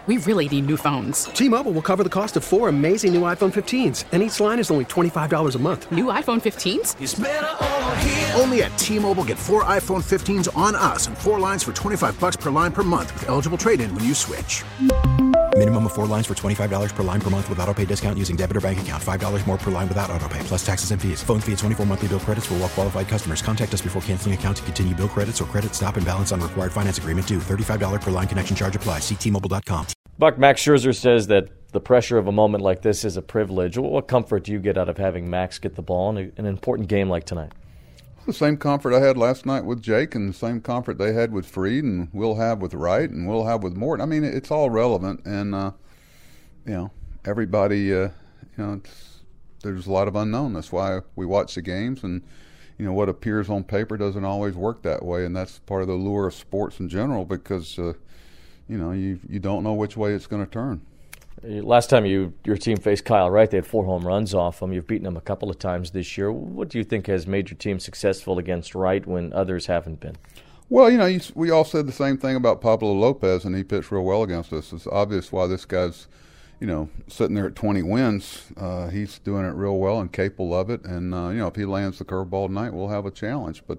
We really need new phones. T-Mobile will cover the cost of 4 amazing new iPhone 15s, and each line is only $25 a month. New iPhone 15s? It's better over here. Only at T-Mobile, get 4 iPhone 15s on us and 4 lines for $25 per line per month with eligible trade-in when you switch. Minimum of 4 lines for $25 per line per month with autopay discount using debit or bank account. $5 more per line without autopay, plus taxes and fees. Phone fee at 24 monthly bill credits for well-qualified customers. Contact us before canceling account to continue bill credits or credit stop and balance on required finance agreement due. $35 per line connection charge applies. See T-Mobile.com. Buck, Max Scherzer says that the pressure of a moment like this is a privilege. What comfort do you get out of having Max get the ball in an important game like tonight? The same comfort I had last night with Jake, and the same comfort they had with Fried, and we'll have with Wright, and we'll have with Morton. I mean, it's all relevant, and everybody, there's a lot of unknown. That's why we watch the games, and what appears on paper doesn't always work that way, and that's part of the lure of sports in general, because you don't know which way it's going to turn. Last time your team faced Kyle Wright, they had 4 home runs off him. You've beaten him a couple of times this year. What do you think has made your team successful against Wright when others haven't been? Well, we all said the same thing about Pablo Lopez, and he pitched real well against us. It's obvious why this guy's, sitting there at 20 wins. He's doing it real well and capable of it. And, if he lands the curveball tonight, we'll have a challenge. But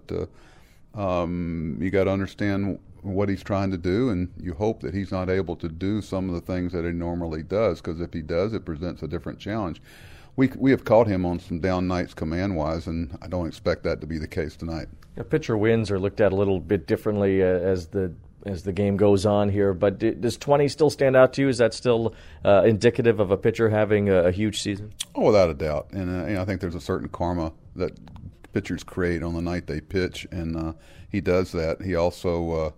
you got to understand what he's trying to do, and you hope that he's not able to do some of the things that he normally does, because if he does, it presents a different challenge. We have caught him on some down nights command-wise, and I don't expect that to be the case tonight. Pitcher wins are looked at a little bit differently as the game goes on here, but does 20 still stand out to you? Is that still indicative of a pitcher having a huge season? Oh, without a doubt. And I think there's a certain karma that pitchers create on the night they pitch, and he does that. He also,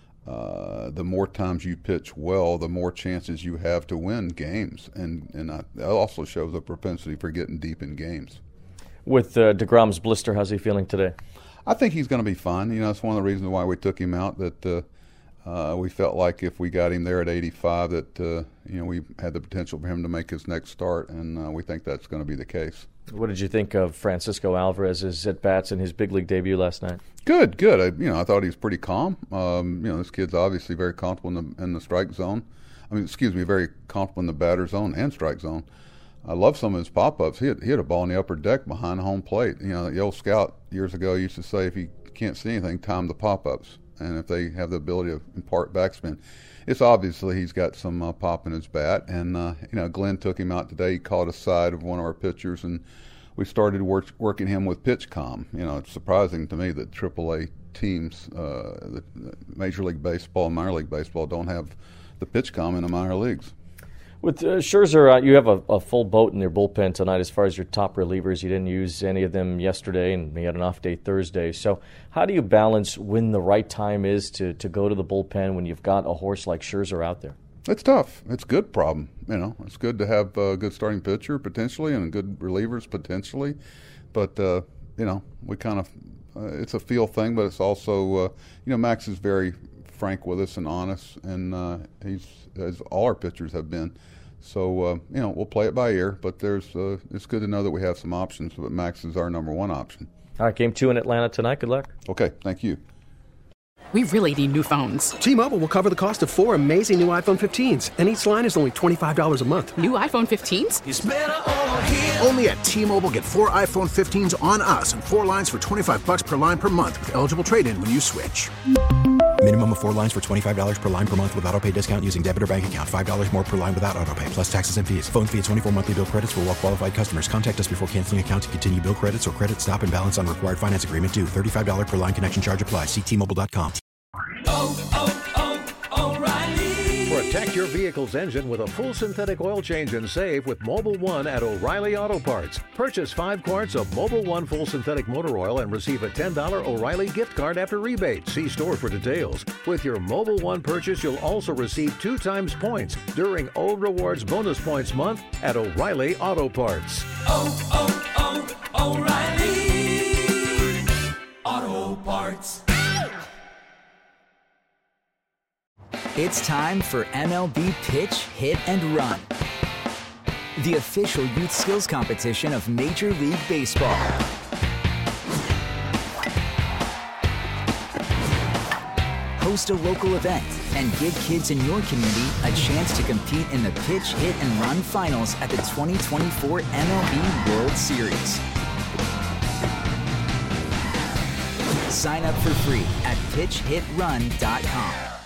the more times you pitch well, the more chances you have to win games, and that also shows a propensity for getting deep in games. With DeGrom's blister, how's he feeling today? I think he's going to be fine. It's one of the reasons why we took him out, that we felt like if we got him there at 85 that, we had the potential for him to make his next start, and we think that's going to be the case. What did you think of Francisco Alvarez's at-bats in his big league debut last night? Good. I thought he was pretty calm. This kid's obviously very comfortable in the strike zone. Very comfortable in the batter zone and strike zone. I love some of his pop-ups. He hit a ball in the upper deck behind home plate. The old scout years ago used to say, if you can't see anything, time the pop-ups. And if they have the ability to impart backspin. It's obviously he's got some pop in his bat. And, Glenn took him out today. He caught a side of one of our pitchers, and we started working him with PitchCom. It's surprising to me that AAA teams, the Major League Baseball and Minor League Baseball, don't have the PitchCom in the minor leagues. With Scherzer, you have a full boat in your bullpen tonight as far as your top relievers. You didn't use any of them yesterday, and you had an off day Thursday. So how do you balance when the right time is to go to the bullpen when you've got a horse like Scherzer out there? It's tough. It's a good problem. It's good to have a good starting pitcher potentially and good relievers potentially. But, we kind of it's a feel thing, but it's also, Max is very frank with us and honest, and he's, as all our pitchers have been. So, we'll play it by ear, but it's good to know that we have some options, but Max is our number one option. All right, Game 2 in Atlanta tonight. Good luck. Okay, thank you. We really need new phones. T-Mobile will cover the cost of 4 amazing new iPhone 15s, and each line is only $25 a month. New iPhone 15s? It's better over here. Only at T-Mobile, get 4 iPhone 15s on us and 4 lines for $25 per line per month with eligible trade-in when you switch. Minimum of 4 lines for $25 per line per month with autopay discount using debit or bank account. $5 more per line without autopay, plus taxes and fees. Phone fee at 24 monthly bill credits for well-qualified customers. Contact us before canceling account to continue bill credits or credit stop and balance on required finance agreement due. $35 per line connection charge applies. See T-Mobile.com. O'Reilly. Protect your vehicle's engine with a full synthetic oil change and save with Mobil 1 at O'Reilly Auto Parts. Purchase 5 quarts of Mobil 1 full synthetic motor oil and receive a $10 O'Reilly gift card after rebate. See store for details. With your Mobil 1 purchase, you'll also receive 2 times points during O Rewards Bonus Points Month at O'Reilly Auto Parts. O'Reilly Auto Parts. It's time for MLB Pitch, Hit, and Run, the official youth skills competition of Major League Baseball. host a local event, and give kids in your community a chance to compete in the Pitch, Hit, and Run Finals at the 2024 MLB World Series. Sign up for free at pitchhitrun.com.